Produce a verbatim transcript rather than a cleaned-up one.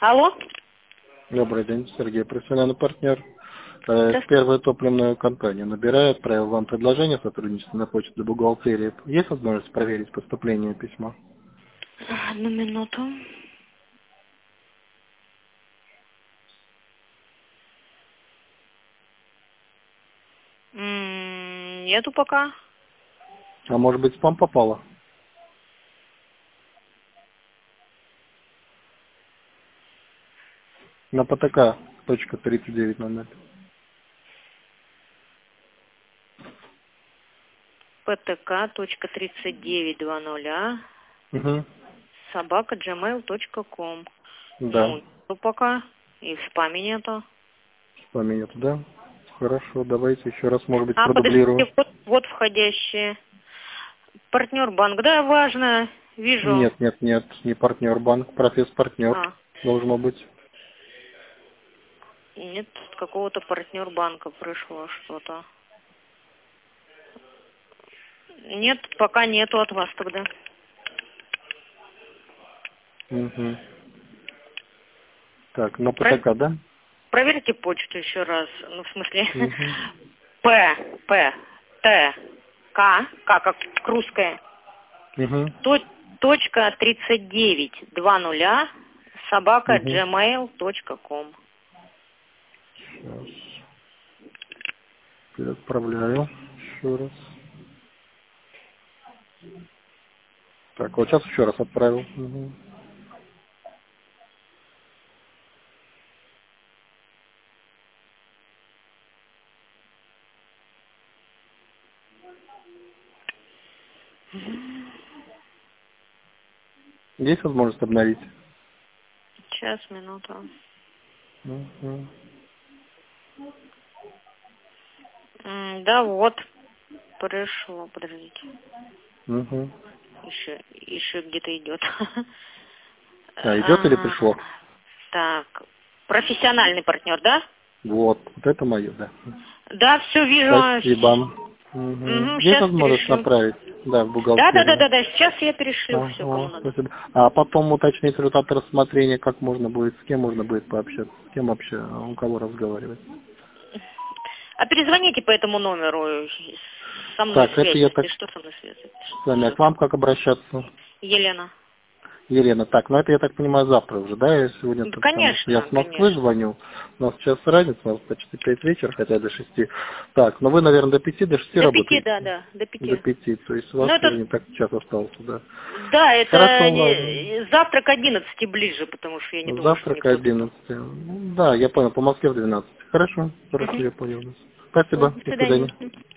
Алло? Добрый день, Сергей, профессиональный партнер. Э, Первая топливная компания набирает, отправил вам предложение сотрудничества на почту для бухгалтерии. Есть возможность проверить поступление письма? Одну минуту. М, Нету пока. А может быть, спам попало? На ПТК точка тридцать девять ноль ноль. птк точка тридцать девять двадцать а Угу. собака джимейл точка ком. Да. Ну, нету пока. И в спаме нету. Спаме нету, да? Хорошо, давайте еще раз, может быть, А, продублирую. подождите, вот, вот входящие. Партнер банк, да, важно. Вижу. Нет, нет, нет, не партнер банк, професс-партнер А, должно быть. нет, какого-то партнер банка пришло что-то. Нет, пока нету от вас тогда. Угу. Так, на Про- ПТК, да? Проверьте почту еще раз. Ну, в смысле, Угу. П, П, Т, К, К как русская, Угу. то- точка тридцать девять двадцать а собака Угу. джимейл точка ком. Сейчас. Переотправляю еще раз. Так, вот сейчас еще раз отправил. Угу. Есть возможность обновить? Сейчас, минуту. Угу. М, Да, вот, пришло, подождите. Угу. Еще, еще где-то идет. А, идет или А, пришло? Так, профессиональный партнер, да? Вот, вот это мое, да. Да, все вижу. Спасибо. Угу. Угу, Есть сейчас возможность перешлю. направить? Да, в Да, да, да, бухгалтерию. да, да. Сейчас я перешлю все, кому Ага, надо. спасибо. А потом уточнить результат рассмотрения, как можно будет, с кем можно будет пообщаться, с кем вообще, у кого разговаривать. А перезвоните по этому номеру. Со мной Так, это связь, я так если что, со мной связь. с вами. А к вам как обращаться? Елена. Елена, так, ну это, я так понимаю, завтра уже, да? Я сегодня, Да, потому что я конечно, с Москвы конечно. звоню. У нас сейчас разница, у нас почти пять вечера, хотя до шести. Так, ну вы, наверное, до пяти, до шести До пяти, работаете? да, да, до До пяти. пяти, то есть у вас Ну, уже это, не так час остался, да. да, это Хорошо, ладно. не- завтра к одиннадцати ближе, потому что я не думаю, что Завтра мне к кто-то... одиннадцати. Ну, да, я понял, по Москве в двенадцать. Хорошо, хорошо, Угу. я понял. Спасибо, До до свидания. свидания.